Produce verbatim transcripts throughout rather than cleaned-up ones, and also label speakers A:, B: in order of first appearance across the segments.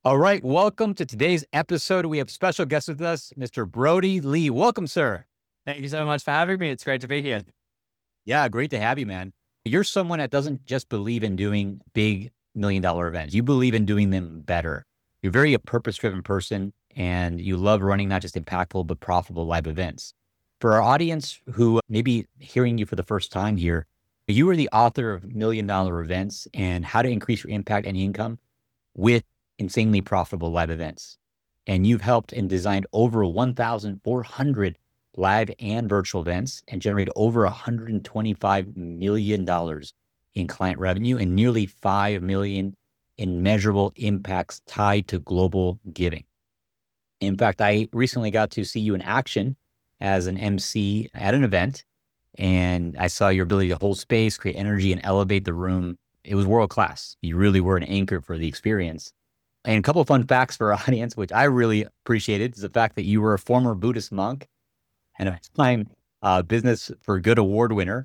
A: All right, welcome to today's episode. We have special guest with us, Mister Brody Lee. Welcome, sir.
B: Thank you so much for having me. It's great to be here.
A: Yeah, great to have you, man. You're someone that doesn't just believe in doing big million dollar events. You believe in doing them better. You're very a purpose-driven person and you love running not just impactful but profitable live events. For our audience who may be hearing you for the first time here, you are the author of Million Dollar Events and How to Increase Your Impact and Income with Insanely Profitable Live Events. And you've helped and designed over one thousand four hundred live and virtual events and generated over one hundred twenty-five million dollars in client revenue and nearly five million dollars in measurable impacts tied to global giving. In fact, I recently got to see you in action as an M C at an event, and I saw your ability to hold space, create energy, and elevate the room. It was world class. You really were an anchor for the experience. And a couple of fun facts for our audience, which I really appreciated, is the fact that you were a former Buddhist monk and a time uh, Business for Good award winner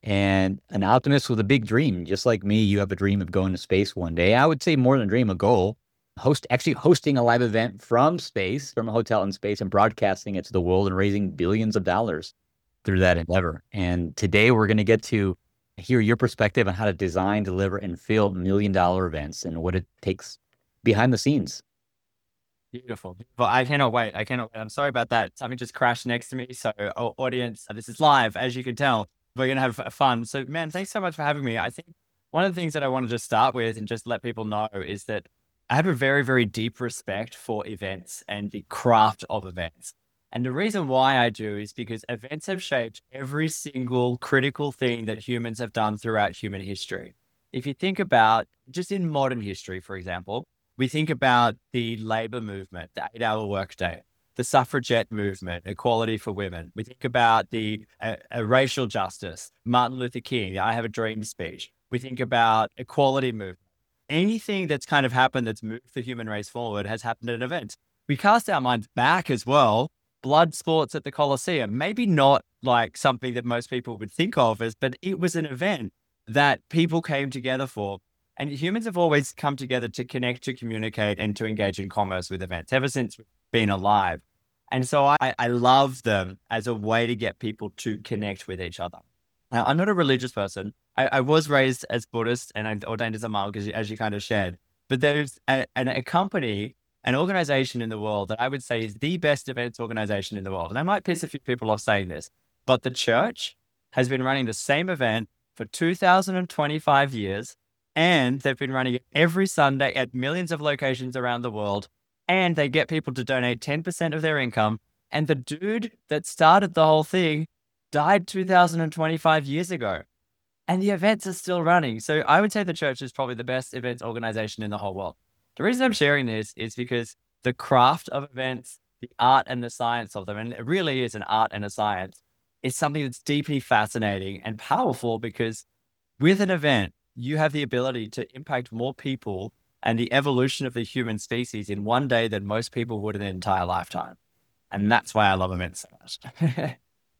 A: and an optimist with a big dream. Just like me, you have a dream of going to space one day. I would say more than a dream, a goal. Host actually hosting a live event from space, from a hotel in space, and broadcasting it to the world and raising billions of dollars through that endeavor. And today we're going to get to hear your perspective on how to design, deliver, and fill million dollar events and what it takes behind the scenes.
B: Beautiful. Beautiful. I cannot wait. I cannot wait. I'm sorry about that. Something just crashed next to me. So, oh, audience, this is live, as you can tell. We're going to have fun. So, man, thanks so much for having me. I think one of the things that I wanted to start with and just let people know is that I have a very, very deep respect for events and the craft of events. And the reason why I do is because events have shaped every single critical thing that humans have done throughout human history. If you think about just in modern history, for example, we think about the labor movement, the eight hour workday, the suffragette movement, equality for women. We think about the uh, uh, racial justice, Martin Luther King, I Have a Dream speech. We think about equality movement. Anything that's kind of happened that's moved the human race forward has happened at an event. We cast our minds back as well. Blood sports at the Colosseum, maybe not like something that most people would think of as, but it was an event that people came together for. And humans have always come together to connect, to communicate, and to engage in commerce with events ever since we've been alive. And so I, I love them as a way to get people to connect with each other. Now, I'm not a religious person. I, I was raised as Buddhist and I'm ordained as a monk, as you, as you kind of shared. But there's a, an, a company, an organization in the world that I would say is the best events organization in the world. And I might piss a few people off saying this, but the church has been running the same event for two thousand twenty-five years. And they've been running it every Sunday at millions of locations around the world. And they get people to donate ten percent of their income. And the dude that started the whole thing died two thousand twenty-five years ago. And the events are still running. So I would say the church is probably the best events organization in the whole world. The reason I'm sharing this is because the craft of events, the art and the science of them, and it really is an art and a science, is something that's deeply fascinating and powerful because with an event, you have the ability to impact more people and the evolution of the human species in one day than most people would in an entire lifetime. And that's why I love events so much.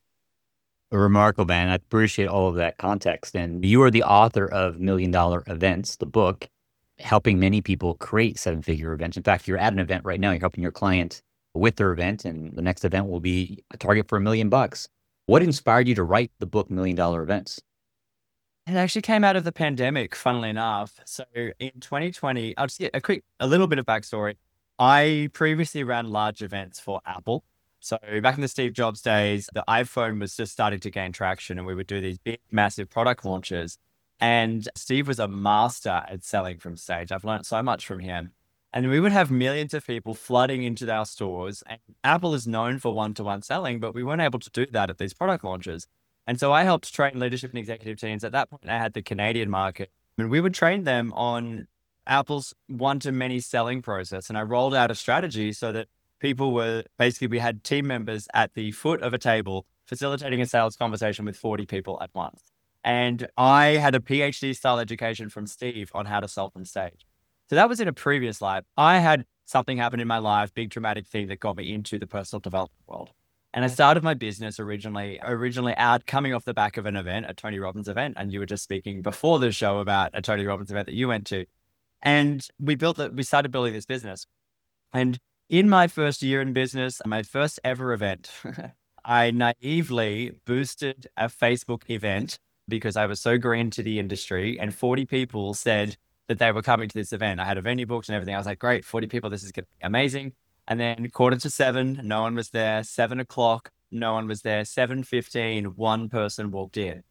A: Remarkable, man. I appreciate all of that context. And you are the author of Million Dollar Events, the book, helping many people create seven figure events. In fact, you're at an event right now, you're helping your client with their event, and the next event will be a target for a million bucks. What inspired you to write the book Million Dollar Events?
B: It actually came out of the pandemic, funnily enough. So in twenty twenty, I'll just get a quick, a little bit of backstory. I previously ran large events for Apple. So back in the Steve Jobs days, the iPhone was just starting to gain traction and we would do these big, massive product launches. And Steve was a master at selling from stage. I've learned so much from him. And we would have millions of people flooding into our stores. And Apple is known for one-to-one selling, but we weren't able to do that at these product launches. And so I helped train leadership and executive teams. At that point, I had the Canadian market and we would train them on Apple's one-to-many selling process. And I rolled out a strategy so that people were basically, we had team members at the foot of a table facilitating a sales conversation with forty people at once. And I had a PhD style education from Steve on how to sell from stage. So that was in a previous life. I had something happen in my life, big dramatic thing that got me into the personal development world. And I started my business originally, originally out coming off the back of an event, a Tony Robbins event. And you were just speaking before the show about a Tony Robbins event that you went to. And we built it, we started building this business. And in my first year in business, my first ever event, I naively boosted a Facebook event because I was so green to the industry, and forty people said that they were coming to this event. I had a venue booked and everything. I was like, great, forty people, this is going to be amazing. And then quarter to seven, no one was there. Seven o'clock, no one was there. seven fifteen, one person walked in.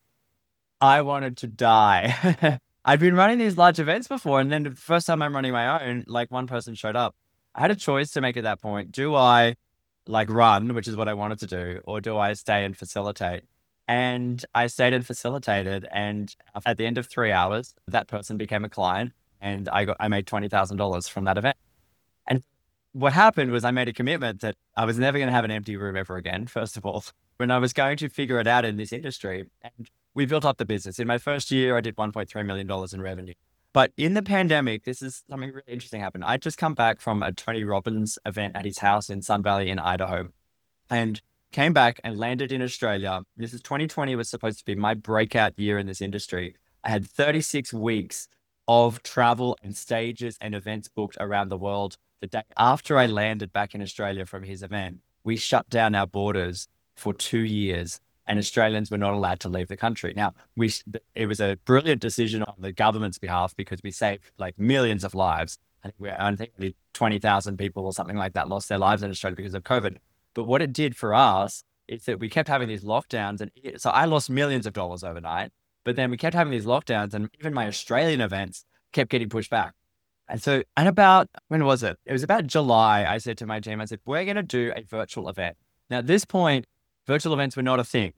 B: I wanted to die. I'd been running these large events before, and then the first time I'm running my own, like one person showed up. I had a choice to make at that point. Do I like run, which is what I wanted to do, or do I stay and facilitate? And I stayed and facilitated. And at the end of three hours, that person became a client, and I got I made twenty thousand dollars from that event. And what happened was I made a commitment that I was never going to have an empty room ever again, first of all, when I was going to figure it out in this industry. And we built up the business. In my first year, I did one point three million dollars in revenue. But in the pandemic, this is something really interesting happened. I'd just come back from a Tony Robbins event at his house in Sun Valley in Idaho, and came back and landed in Australia. This is twenty twenty was supposed to be my breakout year in this industry. I had thirty-six weeks of travel and stages and events booked around the world. The day after I landed back in Australia from his event, we shut down our borders for two years. And Australians were not allowed to leave the country. Now, we it was a brilliant decision on the government's behalf because we saved like millions of lives. I think we're I think twenty thousand people or something like that lost their lives in Australia because of COVID. But what it did for us is that we kept having these lockdowns, and it, so I lost millions of dollars overnight. But then we kept having these lockdowns, and even my Australian events kept getting pushed back. And so, and about when was it? It was about July. I said to my team, I said, we're going to do a virtual event. Now, at this point, virtual events were not a thing.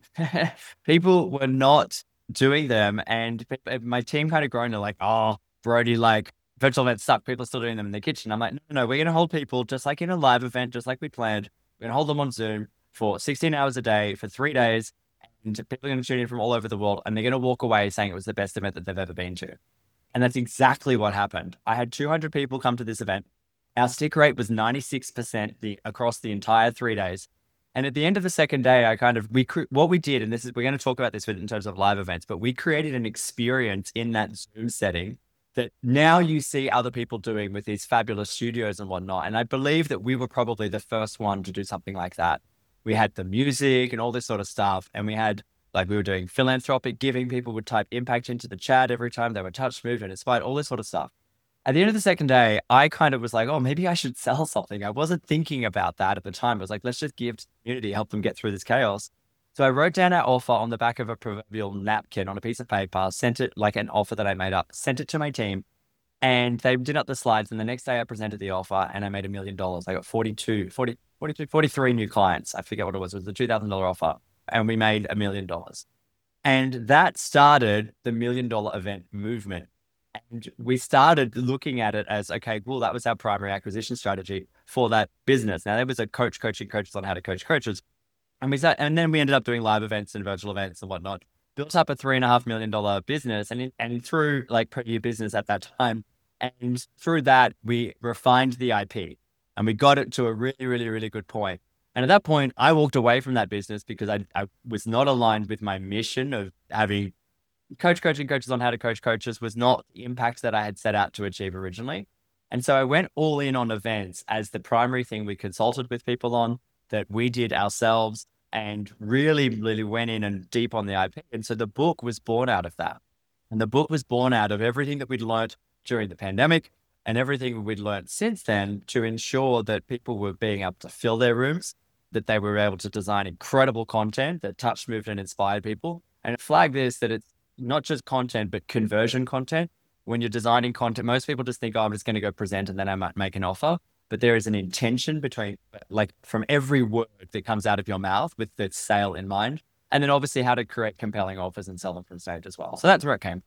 B: People were not doing them. And my team kind of groaned. They're like, oh, Brody, like virtual events suck. People are still doing them in the kitchen. I'm like, no, no, no, we're going to hold people just like in a live event, just like we planned. We're going to hold them on Zoom for sixteen hours a day for three days. And people are going to tune in from all over the world. And they're going to walk away saying it was the best event that they've ever been to. And that's exactly what happened. I had two hundred people come to this event. Our stick rate was ninety-six percent the, across the entire three days. And at the end of the second day, I kind of, we, what we did, and this is, we're going to talk about this in terms of live events, but we created an experience in that Zoom setting that now you see other people doing with these fabulous studios and whatnot. And I believe that we were probably the first one to do something like that. We had the music and all this sort of stuff. And we had, like, we were doing philanthropic giving. People would type impact into the chat every time they were touched, moved, and inspired, all this sort of stuff. At the end of the second day, I kind of was like, oh, maybe I should sell something. I wasn't thinking about that at the time. I was like, let's just give to the community, help them get through this chaos. So I wrote down our offer on the back of a proverbial napkin on a piece of paper, sent it like an offer that I made up, sent it to my team, and they did up the slides. And the next day I presented the offer and I made a million dollars. I got forty-two, forty, forty-two, forty-three new clients. I forget what it was. It was a two thousand dollars offer, and we made a million dollars. And that started the million dollar event movement. And we started looking at it as, okay, well, that was our primary acquisition strategy for that business. Now, there was a coach coaching coaches on how to coach coaches. And we start, and then we ended up doing live events and virtual events and whatnot, built up a three and a half million dollar business, and, in, and through like per year business at that time. And through that, we refined the I P and we got it to a really, really, really good point. And at that point, I walked away from that business because I, I was not aligned with my mission of having coach coaching coaches on how to coach coaches was not the impact that I had set out to achieve originally. And so I went all in on events as the primary thing we consulted with people on, that we did ourselves, and really, really went in and deep on the I P. And so the book was born out of that. And the book was born out of everything that we'd learned during the pandemic and everything we'd learned since then to ensure that people were being able to fill their rooms, that they were able to design incredible content that touched, moved, and inspired people. And flag this, that it's not just content, but conversion content. When you're designing content, most people just think, oh, I'm just going to go present and then I might make an offer. But there is an intention between, like, from every word that comes out of your mouth with the sale in mind. And then obviously how to create compelling offers and sell them from stage as well. So that's where it came.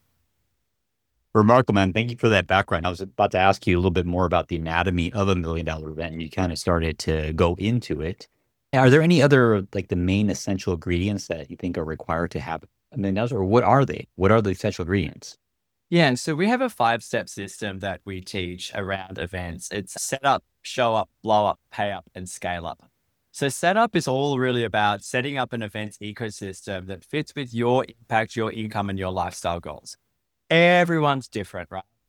A: Remarkable, man. Thank you for that background. I was about to ask you a little bit more about the anatomy of a million dollar event, and you kind of started to go into it. Are there any other, like, the main essential ingredients that you think are required to have a million dollars, or what are they? What are the essential ingredients?
B: Yeah, and so we have a five-step system that we teach around events. It's set up, show up, blow up, pay up, and scale up. So setup is all really about setting up an events ecosystem that fits with your impact, your income, and your lifestyle goals. Everyone's different, right?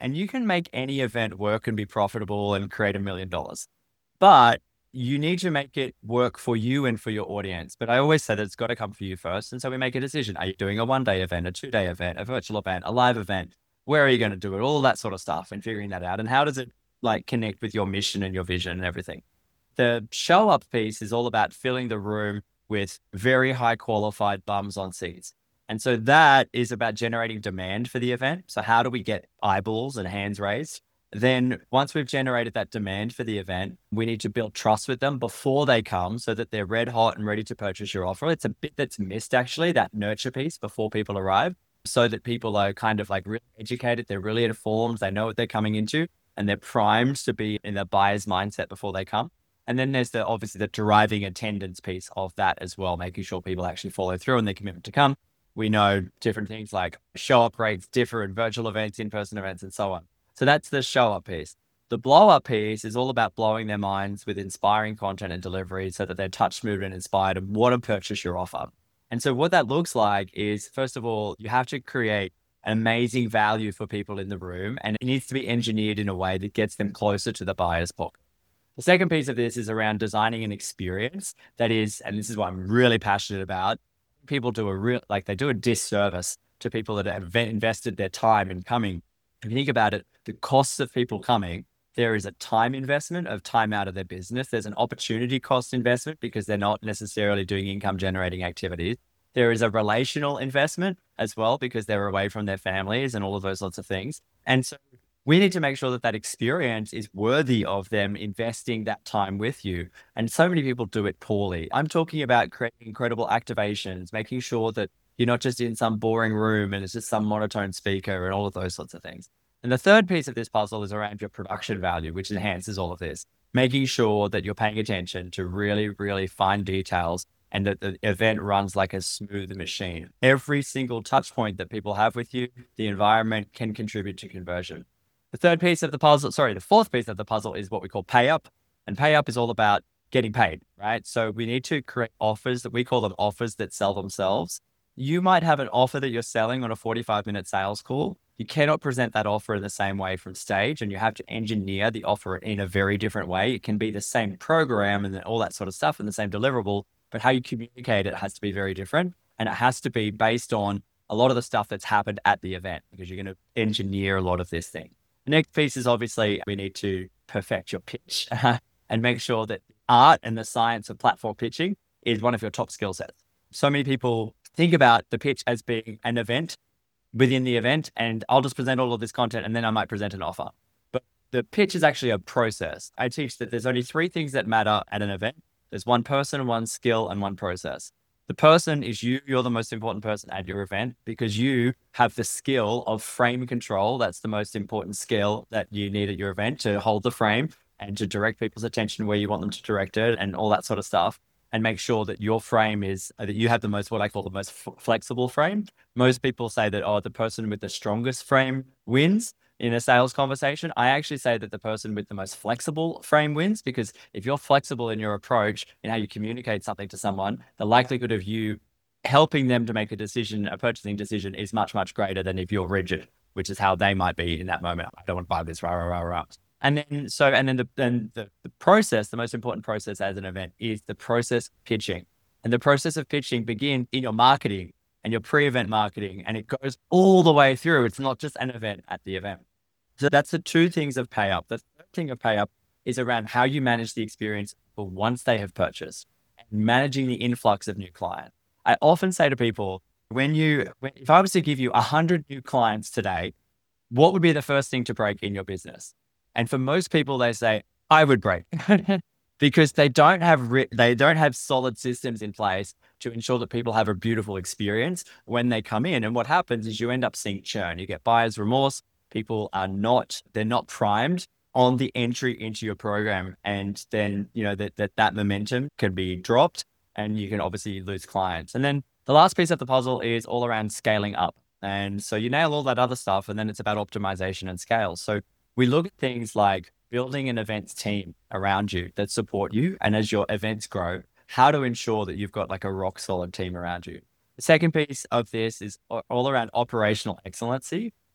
B: And you can make any event work and be profitable and create a million dollars. But you need to make it work for you and for your audience. But I always say that it's got to come for you first. And so we make a decision. Are you doing a one day event, a two day event, a virtual event, a live event? Where are you going to do it? All that sort of stuff and figuring that out. And how does it like connect with your mission and your vision and everything? The show up piece is all about filling the room with very high qualified bums on seats. And so that is about generating demand for the event. So how do we get eyeballs and hands raised? Then once we've generated that demand for the event, we need to build trust with them before they come so that they're red hot and ready to purchase your offer. It's a bit that's missed actually, that nurture piece before people arrive, so that people are kind of like really educated, they're really informed, they know what they're coming into, and they're primed to be in the buyer's mindset before they come. And then there's the obviously the driving attendance piece of that as well, making sure people actually follow through on their commitment to come. We know different things like show up rates differ in virtual events, in-person events, and so on. So that's the show up piece. The blow up piece is all about blowing their minds with inspiring content and delivery so that they're touched, moved, and inspired and want to purchase your offer. And so what that looks like is, first of all, you have to create amazing value for people in the room, and it needs to be engineered in a way that gets them closer to the buyer's pocket. The second piece of this is around designing an experience that is, and this is what I'm really passionate about, people do a real, like they do a disservice to people that have invested their time in coming. If you think about it, the costs of people coming, there is a time investment of time out of their business. There's an opportunity cost investment because they're not necessarily doing income generating activities. There is a relational investment as well because they're away from their families and all of those sorts of things. And so we need to make sure that that experience is worthy of them investing that time with you. And so many people do it poorly. I'm talking about creating incredible activations, making sure that you're not just in some boring room and it's just some monotone speaker and all of those sorts of things. And the third piece of this puzzle is around your production value, which enhances all of this, making sure that you're paying attention to really, really fine details and that the event runs like a smooth machine. Every single touch point that people have with you, the environment can contribute to conversion. The third piece of the puzzle, sorry, the fourth piece of the puzzle is what we call pay up. And pay up is all about getting paid, right? So we need to create offers that we call them offers that sell themselves. You might have an offer that you're selling on a forty-five minute sales call. You cannot present that offer in the same way from stage, and you have to engineer the offer in a very different way. It can be the same program and all that sort of stuff and the same deliverable, but how you communicate it has to be very different. And it has to be based on a lot of the stuff that's happened at the event because you're going to engineer a lot of this thing. The next piece is obviously we need to perfect your pitch and make sure that art and the science of platform pitching is one of your top skill sets. So many people think about the pitch as being an event within the event, and I'll just present all of this content and then I might present an offer. But the pitch is actually a process. I teach that there's only three things that matter at an event. There's one person, one skill, and one process. The person is you. You're the most important person at your event because you have the skill of frame control. That's the most important skill that you need at your event, to hold the frame and to direct people's attention where you want them to direct it and all that sort of stuff. And make sure that your frame is, that you have the most, what I call the most f- flexible frame. Most people say that, oh, the person with the strongest frame wins in a sales conversation. I actually say that the person with the most flexible frame wins, because if you're flexible in your approach in how you communicate something to someone, the likelihood of you helping them to make a decision, a purchasing decision, is much, much greater than if you're rigid, which is how they might be in that moment. I don't want to buy this, rah, rah, rah, rah. And then, so, and then the, then the, the process, the most important process as an event is the process of pitching. And the process of pitching begins in your marketing and your pre-event marketing, and it goes all the way through. It's not just an event at the event. So that's the two things of pay up. The third thing of pay up is around how you manage the experience for once they have purchased and managing the influx of new clients. I often say to people, when you, when, if I was to give you a hundred new clients today, what would be the first thing to break in your business? And for most people, they say, I would break because they don't have ri- they don't have solid systems in place to ensure that people have a beautiful experience when they come in. And what happens is you end up seeing churn. You get buyer's remorse. People are not, they're not primed on the entry into your program. And then, you know, that, that, that momentum can be dropped and you can obviously lose clients. And then the last piece of the puzzle is all around scaling up. And so you nail all that other stuff, and then it's about optimization and scale. So we look at things like building an events team around you that support you. And as your events grow, how to ensure that you've got like a rock solid team around you. The second piece of this is all around operational excellency.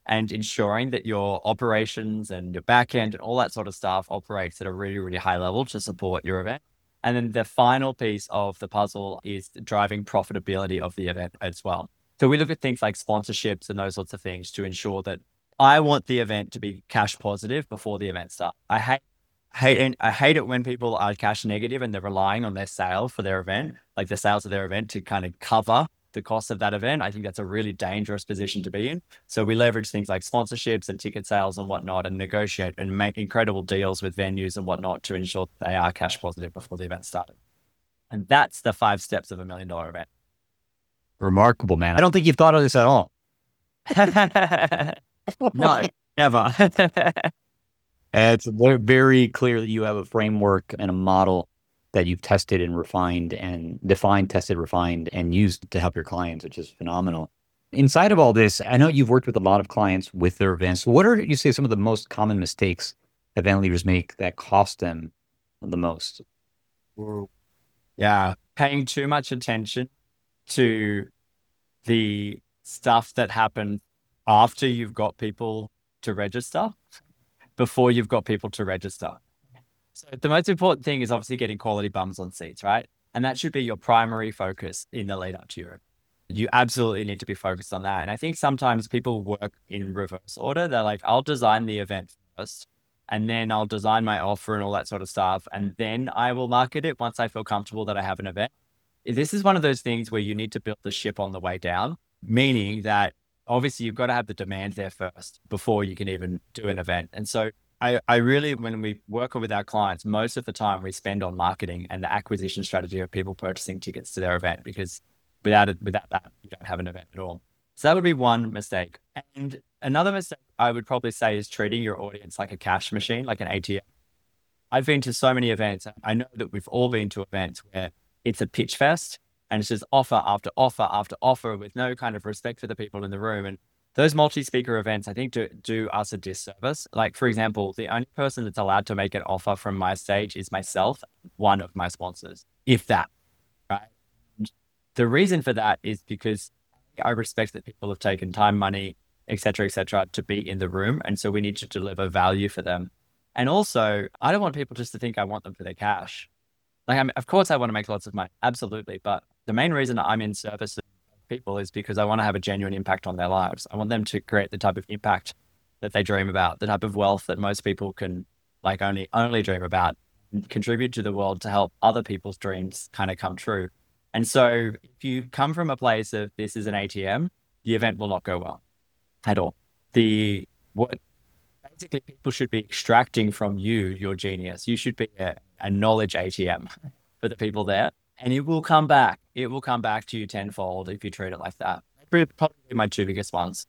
B: and ensuring that your operations and your back end and all that sort of stuff operates at a really, really high level to support your event. And then the final piece of the puzzle is driving profitability of the event as well. So we look at things like sponsorships and those sorts of things to ensure that I want the event to be cash positive before the event starts. I hate hate and I hate it when people are cash negative and they're relying on their sale for their event, like the sales of their event to kind of cover the cost of that event. I think that's a really dangerous position to be in. So we leverage things like sponsorships and ticket sales and whatnot and negotiate and make incredible deals with venues and whatnot to ensure that they are cash positive before the event started. And that's the five steps of a million dollar event.
A: Remarkable, man. I don't think you've thought of this at all.
B: No, never.
A: It's very, very clear that you have a framework and a model that you've tested and refined and defined, tested, refined, and used to help your clients, which is phenomenal. Inside of all this, I know you've worked with a lot of clients with their events. What are, you say, some of the most common mistakes event leaders make that cost them the most?
B: Yeah, paying too much attention to the stuff that happened after you've got people to register before you've got people to register. So the most important thing is obviously getting quality bums on seats, right? And that should be your primary focus in the lead up to your event. You absolutely need to be focused on that. And I think sometimes people work in reverse order. They're like, I'll design the event first, and then I'll design my offer and all that sort of stuff. And then I will market it once I feel comfortable that I have an event. This is one of those things where you need to build the ship on the way down, meaning that obviously you've got to have the demand there first before you can even do an event. And so I, I really, when we work with our clients, most of the time we spend on marketing and the acquisition strategy of people purchasing tickets to their event, because without it, without that, you don't have an event at all. So that would be one mistake. And another mistake I would probably say is treating your audience like a cash machine, like an A T M. I've been to so many events. I know that we've all been to events where it's a pitch fest and it's just offer after offer after offer with no kind of respect for the people in the room. And those multi-speaker events, I think, do, do us a disservice. Like, for example, the only person that's allowed to make an offer from my stage is myself, one of my sponsors, if that, right? The reason for that is because I respect that people have taken time, money, et cetera, et cetera, to be in the room. And so we need to deliver value for them. And also, I don't want people just to think I want them for their cash. Like, I'm, of course, I want to make lots of money. Absolutely. But the main reason I'm in service of people is because I want to have a genuine impact on their lives. I want them to create the type of impact that they dream about, the type of wealth that most people can like only, only dream about, and contribute to the world to help other people's dreams kind of come true. And so if you come from a place of this is an A T M, the event will not go well at all. The, what basically people should be extracting from you, your genius. You should be a, a knowledge A T M for the people there. And it will come back. It will come back to you tenfold if you treat it like that. Probably my two biggest ones.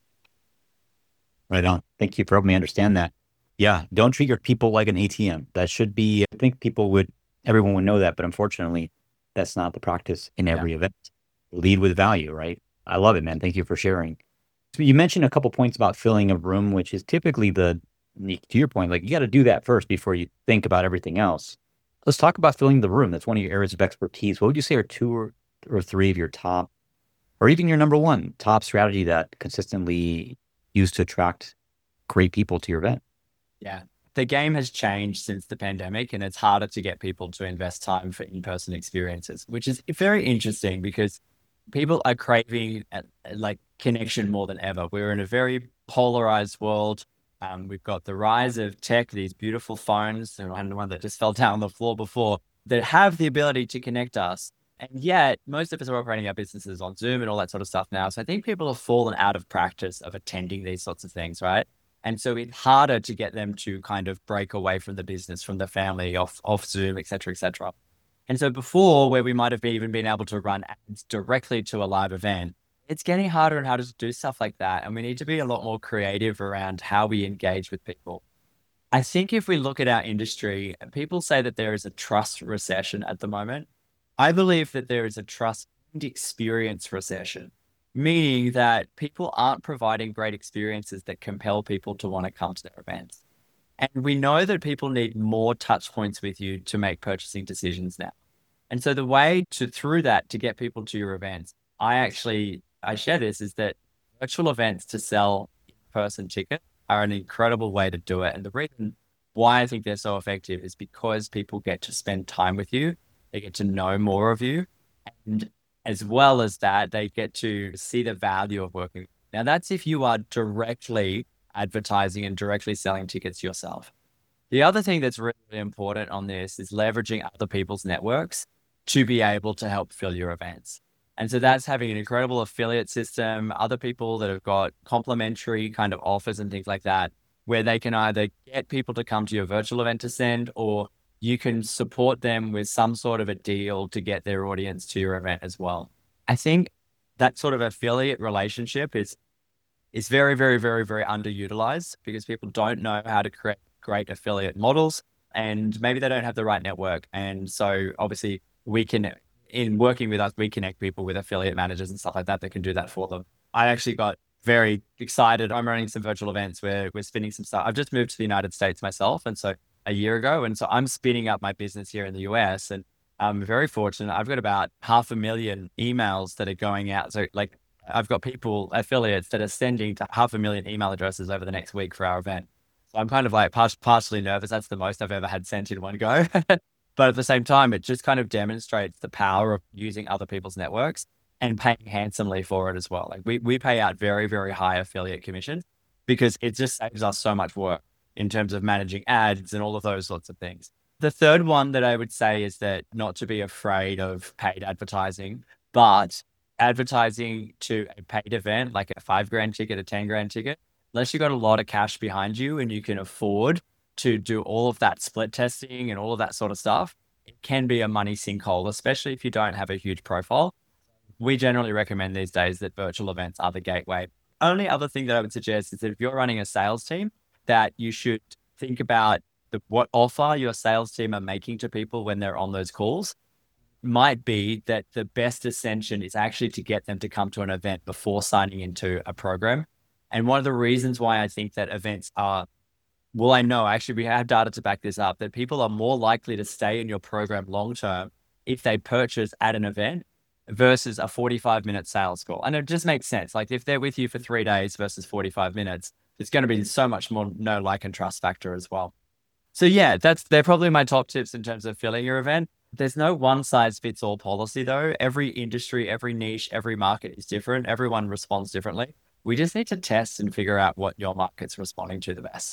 A: Right on. Thank you for helping me understand that. Yeah. Don't treat your people like an A T M. That should be, I think people would, everyone would know that, but unfortunately, that's not the practice in every yeah. event. Lead with value, right? I love it, man. Thank you for sharing. So you mentioned a couple points about filling a room, which is typically the, to your point, like you got to do that first before you think about everything else. Let's talk about filling the room. That's one of your areas of expertise. What would you say are two or, or three of your top, or even your number one top strategy that consistently used to attract great people to your event?
B: Yeah. The game has changed since the pandemic, and it's harder to get people to invest time for in-person experiences, which is very interesting because people are craving uh, like connection more than ever. We're in a very polarized world. Um, we've got the rise of tech, these beautiful phones, and one that just fell down on the floor before, that have the ability to connect us. And yet most of us are operating our businesses on Zoom and all that sort of stuff now. So I think people have fallen out of practice of attending these sorts of things, right? And so it's harder to get them to kind of break away from the business, from the family, off, off Zoom, et cetera, et cetera. And so before, where we might have even been able to run ads directly to a live event, it's getting harder and harder to do stuff like that. And we need to be a lot more creative around how we engage with people. I think if we look at our industry, people say that there is a trust recession at the moment. I believe that there is a trust and experience recession, meaning that people aren't providing great experiences that compel people to want to come to their events. And we know that people need more touch points with you to make purchasing decisions now. And so the way to, through that, to get people to your events, I actually, I share this, is that virtual events to sell person ticket are an incredible way to do it. And the reason why I think they're so effective is because people get to spend time with you. They get to know more of you. And as well as that, they get to see the value of working. Now, that's if you are directly advertising and directly selling tickets yourself. The other thing that's really important on this is leveraging other people's networks to be able to help fill your events. And so that's having an incredible affiliate system, other people that have got complimentary kind of offers and things like that, where they can either get people to come to your virtual event to send, or you can support them with some sort of a deal to get their audience to your event as well. I think that sort of affiliate relationship is is very, very, very, very underutilized because people don't know how to create great affiliate models, and maybe they don't have the right network. And so obviously we can, in working with us, we connect people with affiliate managers and stuff like that that can do that for them. I actually got very excited. I'm running some virtual events where we're spinning some stuff. I've just moved to the United States myself, and so a year ago. And so I'm spinning up my business here in the U S, and I'm very fortunate. I've got about half a million emails that are going out. So like I've got people, affiliates that are sending to half a million email addresses over the next week for our event. So I'm kind of like par- partially nervous. That's the most I've ever had sent in one go. But at the same time, it just kind of demonstrates the power of using other people's networks and paying handsomely for it as well. Like we, we pay out very, very high affiliate commissions because it just saves us so much work in terms of managing ads and all of those sorts of things. The third one that I would say is that not to be afraid of paid advertising, but advertising to a paid event, like a five grand ticket, a ten grand ticket, unless you've got a lot of cash behind you and you can afford to do all of that split testing and all of that sort of stuff, it can be a money sinkhole, especially if you don't have a huge profile. We generally recommend these days that virtual events are the gateway. Only other thing that I would suggest is that if you're running a sales team, that you should think about the, what offer your sales team are making to people when they're on those calls. Might be that the best ascension is actually to get them to come to an event before signing into a program. And one of the reasons why I think that events are, well, I know actually we have data to back this up, that people are more likely to stay in your program long-term if they purchase at an event versus a forty-five minute sales call. And it just makes sense. Like if they're with you for three days versus forty-five minutes, it's going to be so much more know, like, and trust factor as well. So yeah, that's, they're probably my top tips in terms of filling your event. There's no one size fits all policy though. Every industry, every niche, every market is different. Everyone responds differently. We just need to test and figure out what your market's responding to the best.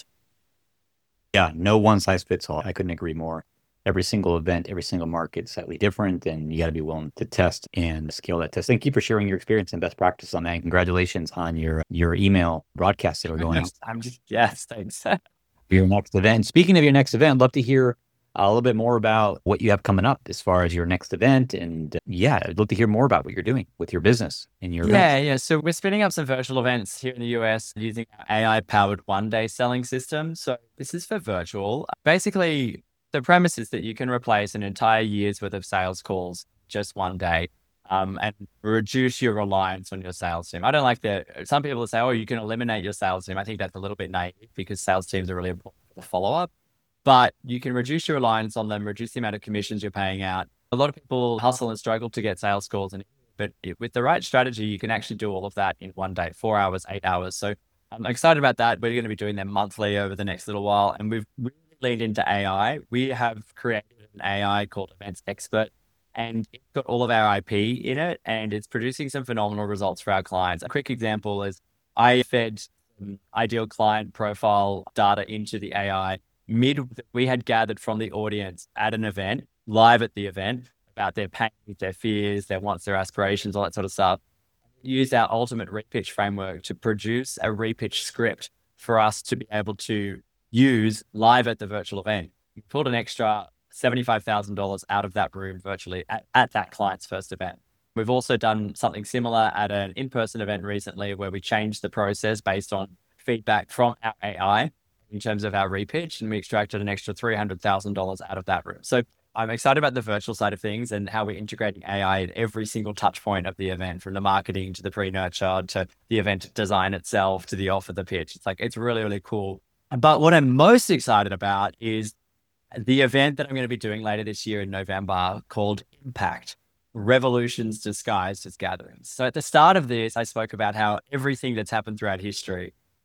A: Yeah, no one size fits all. I couldn't agree more. Every single event, every single market is slightly different, and you got to be willing to test and scale that test. Thank you for sharing your experience and best practice on that. And congratulations on your your email broadcasts that are going on.
B: I'm just, yes, thanks.
A: Your next event. Speaking of your next event, I'd love to hear a little bit more about what you have coming up as far as your next event. And uh, yeah, I'd love to hear more about what you're doing with your business and your
B: Yeah,
A: events.
B: yeah. So we're spinning up some virtual events here in the U S using our A I-powered one-day selling system. So this is for virtual. Basically, the premise is that you can replace an entire year's worth of sales calls just one day, um, and reduce your reliance on your sales team. I don't like that. Some people say, oh, you can eliminate your sales team. I think that's a little bit naive because sales teams are really important for the follow-up. But you can reduce your reliance on them, reduce the amount of commissions you're paying out. A lot of people hustle and struggle to get sales calls, and but with the right strategy, you can actually do all of that in one day, four hours, eight hours. So I'm excited about that. We're going to be doing them monthly over the next little while, and we've really leaned into A I. We have created an A I called Events Expert, and it's got all of our I P in it, and it's producing some phenomenal results for our clients. A quick example is I fed some ideal client profile data into the A I mid we had gathered from the audience at an event, live at the event, about their pain, their fears, their wants, their aspirations, all that sort of stuff. Used our ultimate repitch framework to produce a repitch script for us to be able to use live at the virtual event. We pulled an extra seventy-five thousand dollars out of that room virtually at, at that client's first event. We've also done something similar at an in-person event recently where we changed the process based on feedback from our A I in terms of our repitch, and we extracted an extra three hundred thousand dollars out of that room. So I'm excited about the virtual side of things and how we're integrating A I at every single touch point of the event, from the marketing to the pre-nurture to the event design itself to the offer, the pitch. It's like, it's really, really cool. But what I'm most excited about is the event that I'm going to be doing later this year in November called Impact: Revolutions Disguised as Gatherings. So at the start of this, I spoke about how everything that's happened throughout history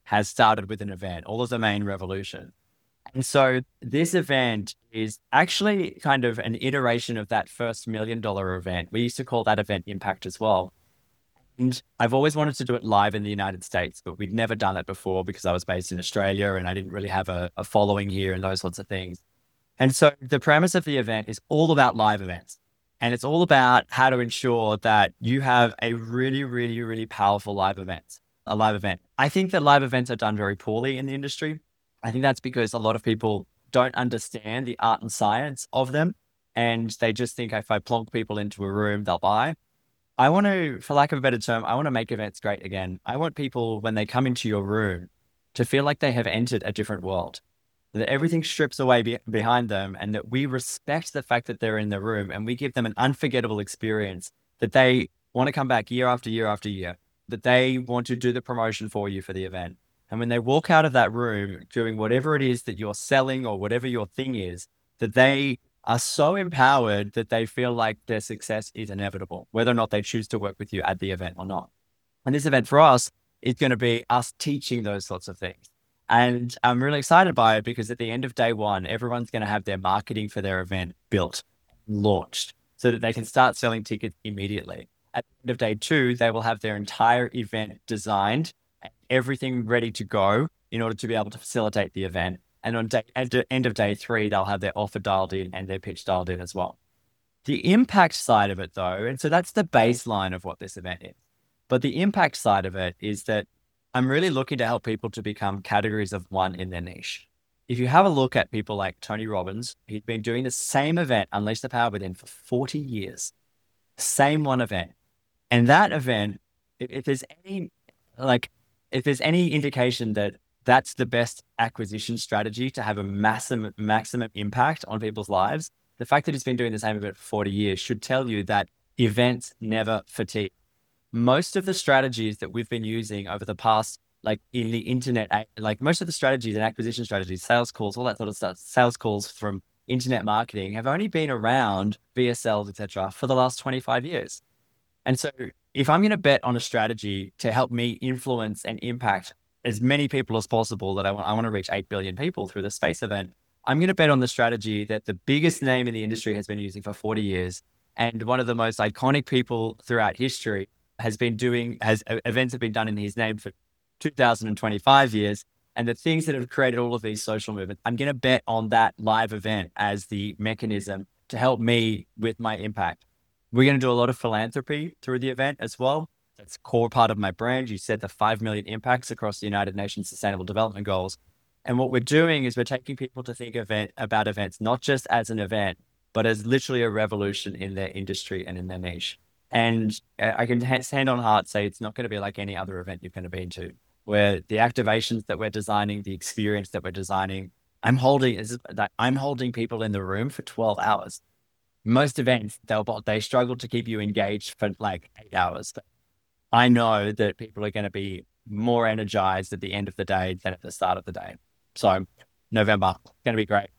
B: has started with an event, all of the main revolution. And so this event is actually kind of an iteration of that first million dollar event. We used to call that event Impact as well. And I've always wanted to do it live in the United States, but we'd never done it before because I was based in Australia and I didn't really have a, a following here and those sorts of things. And so the premise of the event is all about live events. And it's all about how to ensure that you have a really, really, really powerful live event, a live event. I think that live events are done very poorly in the industry. I think that's because a lot of people don't understand the art and science of them. And they just think if I plonk people into a room, they'll buy. I want to, for lack of a better term, I want to make events great again. I want people, when they come into your room, to feel like they have entered a different world, that everything strips away be- behind them and that we respect the fact that they're in the room and we give them an unforgettable experience, that they want to come back year after year after year, that they want to do the promotion for you for the event. And when they walk out of that room doing whatever it is that you're selling or whatever your thing is, that they are so empowered that they feel like their success is inevitable, whether or not they choose to work with you at the event or not. And this event for us is going to be us teaching those sorts of things. And I'm really excited by it because at the end of day one, everyone's going to have their marketing for their event built, launched, so that they can start selling tickets immediately. At the end of day two, they will have their entire event designed, everything ready to go in order to be able to facilitate the event. And on day, at the end of day three, they'll have their offer dialed in and their pitch dialed in as well. The impact side of it though, and so that's the baseline of what this event is. But the impact side of it is that I'm really looking to help people to become categories of one in their niche. If you have a look at people like Tony Robbins, he's been doing the same event, Unleash the Power Within, for forty years. Same one event. And that event, if, if there's any, like, if there's any indication that that's the best acquisition strategy to have a massive, maximum impact on people's lives, the fact that he's been doing the same event for forty years should tell you that events never fatigue. Most of the strategies that we've been using over the past, like in the internet, like most of the strategies and acquisition strategies, sales calls, all that sort of stuff, sales calls from internet marketing have only been around, V S Ls, et cetera, for the last twenty-five years. And so if I'm going to bet on a strategy to help me influence and impact as many people as possible, that I want, I want to reach eight billion people through the space event, I'm going to bet on the strategy that the biggest name in the industry has been using for forty years. And one of the most iconic people throughout history has been doing, has events have been done in his name for two thousand twenty-five years. And the things that have created all of these social movements, I'm going to bet on that live event as the mechanism to help me with my impact. We're going to do a lot of philanthropy through the event as well. That's a core part of my brand. You said the five million impacts across the United Nations Sustainable Development Goals. And what we're doing is we're taking people to think event, about events, not just as an event, but as literally a revolution in their industry and in their niche. And I can hand on heart say it's not going to be like any other event you're going to be into, where the activations that we're designing, the experience that we're designing, I'm holding is that I'm holding people in the room for twelve hours. Most events, they'll they struggle to keep you engaged for like eight hours. But I know that people are going to be more energized at the end of the day than at the start of the day. So November, going to be great.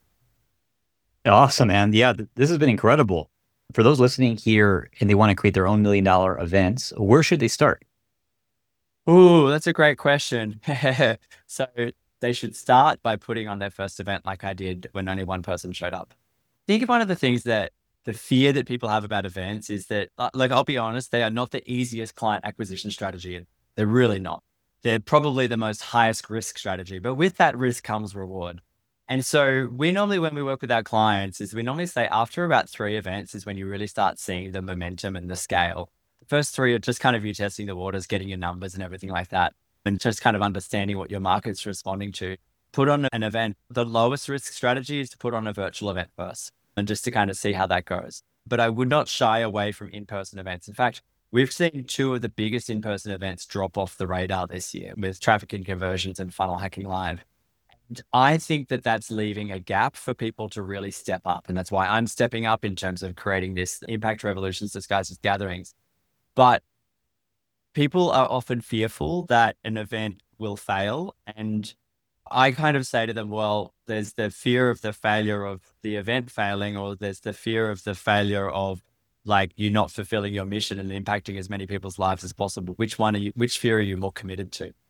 A: Awesome, man. Yeah, th- this has been incredible. For those listening here and they want to create their own million dollar events, where should they start?
B: Ooh, that's a great question. So they should start by putting on their first event like I did when only one person showed up. I think one of the things that the fear that people have about events is that, like, I'll be honest, they are not the easiest client acquisition strategy. They're really not. They're probably the most highest risk strategy, but with that risk comes reward. And so we normally, when we work with our clients, is we normally say after about three events is when you really start seeing the momentum and the scale. The first three are just kind of you testing the waters, getting your numbers and everything like that, and just kind of understanding what your market's responding to. Put on an event. The lowest risk strategy is to put on a virtual event first, and just to kind of see how that goes. But I would not shy away from in-person events. In fact, we've seen two of the biggest in-person events drop off the radar this year with Traffic and Conversions and Funnel Hacking Live. And I think that that's leaving a gap for people to really step up. And that's why I'm stepping up in terms of creating this Impact Revolutions Disguised as Gatherings. But people are often fearful that an event will fail. And I kind of say to them, well, there's the fear of the failure of the event failing, or there's the fear of the failure of like you not fulfilling your mission and impacting as many people's lives as possible. Which one are you, which fear are you more committed to?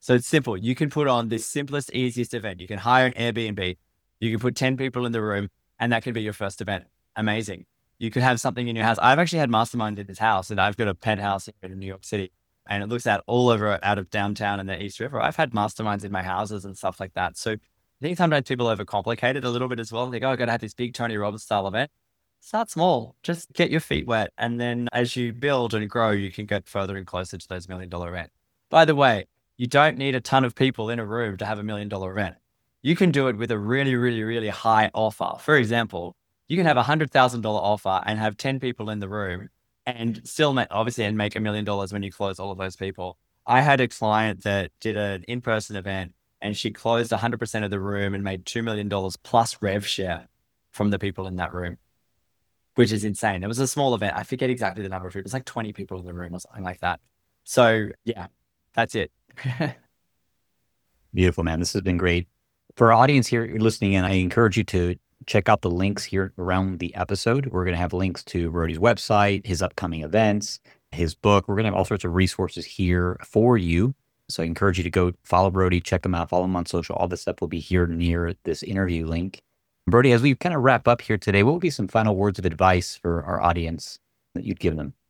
B: So it's simple. You can put on the simplest, easiest event. You can hire an Airbnb. You can put ten people in the room, and that can be your first event. Amazing. You could have something in your house. I've actually had mastermind in this house, and I've got a penthouse here in New York City, and it looks out all over out of downtown and the East River. I've had masterminds in my houses and stuff like that. So I think sometimes people overcomplicate it a little bit as well. They go, I got to have this big Tony Robbins style event. Start small, just get your feet wet. And then as you build and grow, you can get further and closer to those million dollar events. By the way, you don't need a ton of people in a room to have a million dollar event. You can do it with a really, really, really high offer. For example, you can have a one hundred thousand dollars offer and have ten people in the room and still make, obviously, and make a million dollars when you close all of those people. I had a client that did an in-person event and she closed one hundred percent of the room and made two million dollars plus rev share from the people in that room, which is insane. It was a small event. I forget exactly the number of people. It was like twenty people in the room or something like that. So yeah, that's it.
A: Beautiful, man. This has been great. For our audience here you're listening in, I encourage you to check out the links here around the episode. We're going to have links to Brody's website, his upcoming events, his book. We're going to have all sorts of resources here for you. So I encourage you to go follow Brody, check him out, follow him on social. All this stuff will be here near this interview link. Brody, as we kind of wrap up here today, what would be some final words of advice for our audience that you'd give them?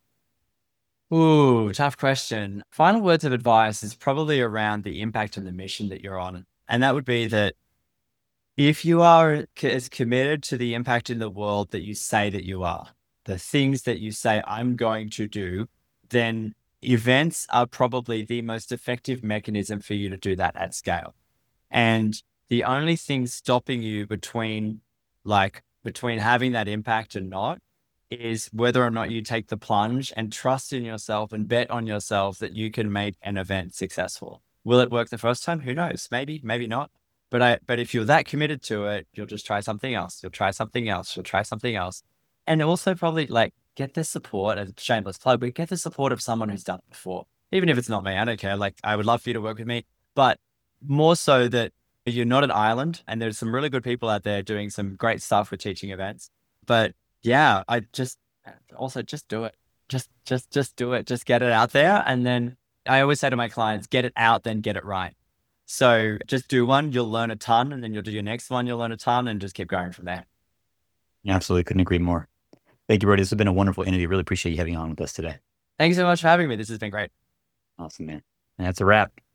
B: Ooh, tough question. Final words of advice is probably around the impact and the mission that you're on. And that would be that if you are as committed to the impact in the world that you say that you are, the things that you say I'm going to do, then events are probably the most effective mechanism for you to do that at scale. And the only thing stopping you between like between having that impact and not is whether or not you take the plunge and trust in yourself and bet on yourself that you can make an event successful. Will it work the first time? Who knows? Maybe, maybe not. But I, but if you're that committed to it, you'll just try something else. You'll try something else. You'll try something else. And also probably like get the support, a shameless plug, but get the support of someone who's done it before. Even if it's not me, I don't care. Like I would love for you to work with me, but more so that you're not an island and there's some really good people out there doing some great stuff with teaching events. But yeah, I just also just do it. Just, just, just do it. Just get it out there. And then I always say to my clients, get it out, then get it right. So just do one, you'll learn a ton, and then you'll do your next one, you'll learn a ton, and just keep going from there.
A: Yeah, absolutely. Couldn't agree more. Thank you, Brody. This has been a wonderful interview. Really appreciate you having on with us today.
B: Thanks so much for having me. This has been great.
A: Awesome, man. And that's a wrap.